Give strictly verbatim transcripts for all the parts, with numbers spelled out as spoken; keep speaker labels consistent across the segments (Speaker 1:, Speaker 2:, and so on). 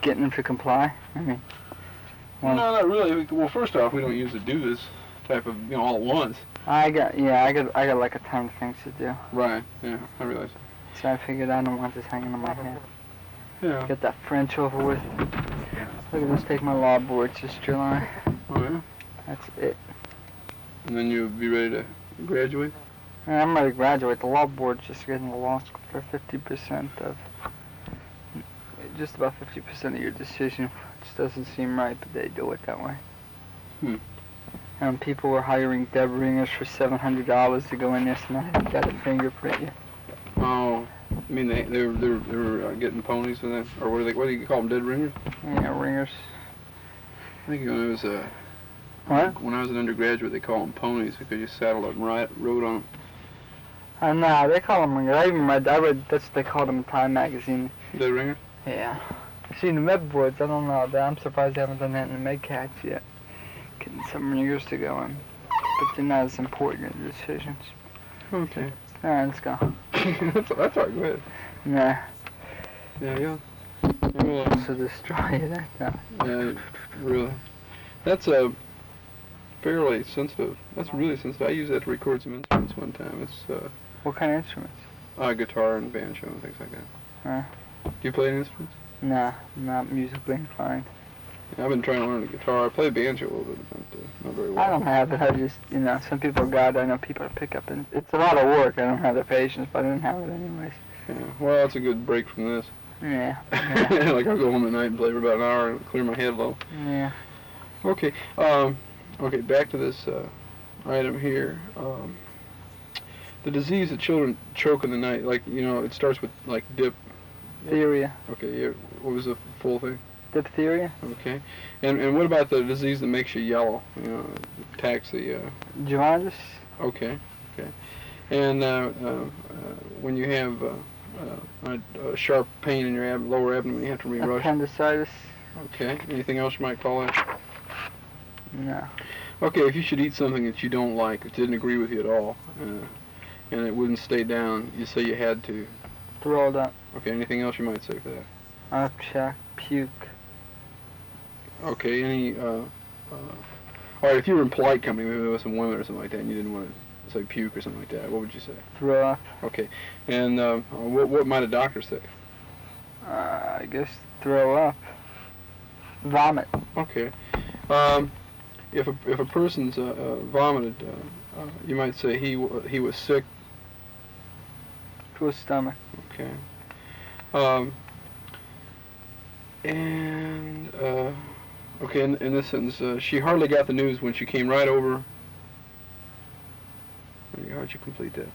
Speaker 1: getting them to comply? I mean,
Speaker 2: well, no, not really. Well, first off, we don't usually do this type of, you know, all at once.
Speaker 1: I got, yeah, I got, I got like a ton of things to do.
Speaker 2: Right. Yeah, I realize.
Speaker 1: So I figured I don't want this hanging on my head.
Speaker 2: Yeah.
Speaker 1: Get that French over with. Look at this. Take my law boards this July.
Speaker 2: Oh yeah.
Speaker 1: That's it.
Speaker 2: And then you'll be ready to graduate.
Speaker 1: And I'm ready to graduate. The law board's just getting the law school for fifty percent of, just about fifty percent of your decision. Which doesn't seem right, but they do it that way.
Speaker 2: Hmm.
Speaker 1: And people were hiring Deb ringers for seven hundred dollars to go in there, so now they got to fingerprint you.
Speaker 2: Oh, I mean they they were they were, they were uh, getting ponies and then, or what do they what do you call them, dead ringers?
Speaker 1: Yeah, ringers.
Speaker 2: I think when I was uh
Speaker 1: what?
Speaker 2: When I was an undergraduate, they call them ponies because you saddled up and ride, rode on them.
Speaker 1: Uh, no, they call them ringers. I even read, I read that's what they called them in Time magazine.
Speaker 2: Dead ringer?
Speaker 1: Yeah. See, the med boards, I don't know. I'm surprised they haven't done that in the med cats yet. Getting some ringers to go in. But they're not as important in decisions.
Speaker 2: Okay.
Speaker 1: Alright, let's go.
Speaker 2: that's, that's all right, go ahead.
Speaker 1: Nah.
Speaker 2: Yeah, yeah. yeah well,
Speaker 1: So destroy it, I thought.
Speaker 2: Yeah, really. That's a uh, fairly sensitive. That's really sensitive. I use that to record some instruments one time. It's, uh...
Speaker 1: What kind of instruments?
Speaker 2: Uh, guitar and banjo and things like that.
Speaker 1: Huh?
Speaker 2: Do you play any instruments?
Speaker 1: Nah, not musically inclined.
Speaker 2: Yeah, I've been trying to learn the guitar. I play banjo a little bit, but uh, not very well.
Speaker 1: I don't have it. I just, you know, some people got it. I know people pick up, and it's a lot of work. I don't have the patience, but I didn't have it anyways.
Speaker 2: Yeah, well, it's a good break from this.
Speaker 1: Yeah. yeah.
Speaker 2: Like I'll go home at night and play for about an hour and clear my head a little.
Speaker 1: Yeah.
Speaker 2: Okay. Um, okay, back to this uh, item here. Um, the disease that children choke in the night, like, you know, it starts with, like, dip.
Speaker 1: Diphtheria.
Speaker 2: Okay, yeah. What was the full thing?
Speaker 1: Diphtheria.
Speaker 2: Okay. And and what about the disease that makes you yellow? You know, attacks the... Uh...
Speaker 1: Jaundice.
Speaker 2: Okay, okay. And uh, uh, uh, when you have uh, uh, a, a sharp pain in your ab lower abdomen, you have to re-rush.
Speaker 1: Appendicitis.
Speaker 2: Okay. Anything else you might call it?
Speaker 1: No.
Speaker 2: Okay, if you should eat something that you don't like, that didn't agree with you at all, uh, and it wouldn't stay down, you say you had to.
Speaker 1: Throw it up.
Speaker 2: Okay, anything else you might say for that?
Speaker 1: Upchuck. Puke.
Speaker 2: Okay, any, uh, uh, all right, if you were in polite company, maybe with some women or something like that, and you didn't want to say puke or something like that, what would you say?
Speaker 1: Throw up.
Speaker 2: Okay, and uh, what, what might a doctor say?
Speaker 1: Uh, I guess throw up. Vomit.
Speaker 2: Okay. Um, if a if a person's uh, uh, vomited, uh, uh, you might say he w he was sick.
Speaker 1: To his stomach.
Speaker 2: Okay. Um, and uh, okay, in, in this sentence, uh, she hardly got the news when she came right over. How'd you complete that?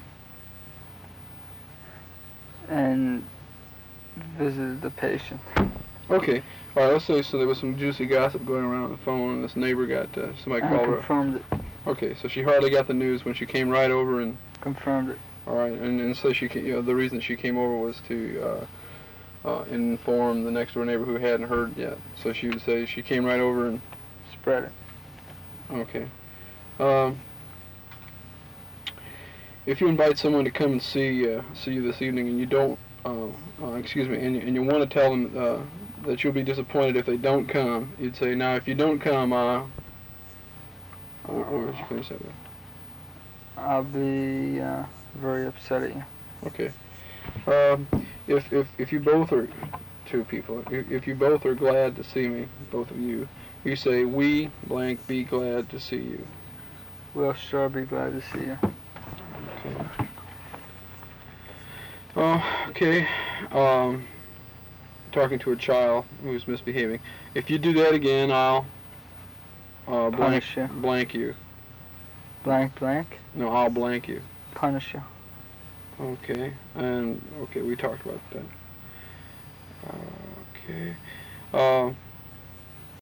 Speaker 1: And visited the patient.
Speaker 2: Okay. All right, let's say so there was some juicy gossip going around on the phone, and this neighbor got, uh, somebody
Speaker 1: I
Speaker 2: called her.
Speaker 1: confirmed it.
Speaker 2: Okay, so she hardly got the news when she came right over and...
Speaker 1: Confirmed it.
Speaker 2: All right, and, and so she, you know, the reason she came over was to uh, uh, inform the next door neighbor who hadn't heard yet. So she would say she came right over and...
Speaker 1: Spread it.
Speaker 2: Okay. Um, if you invite someone to come and see uh, see you this evening, and you don't, uh, uh, excuse me, and, and you want to tell them uh, that you'll be disappointed if they don't come, you'd say, now if you don't come, uh, or, or would you finish that way?
Speaker 1: I'll be uh, very upset at you.
Speaker 2: Okay. Um, if if if you both are two people, if, if you both are glad to see me, both of you, you say, we blank be glad to see you.
Speaker 1: We'll sure be glad to see you.
Speaker 2: Okay. Oh, okay. Um, talking to a child who's misbehaving. If you do that again, I'll uh, blank
Speaker 1: Punish you.
Speaker 2: blank you.
Speaker 1: Blank blank.
Speaker 2: No, I'll blank you.
Speaker 1: Punish you.
Speaker 2: Okay. And okay, we talked about that. Uh, okay. Uh,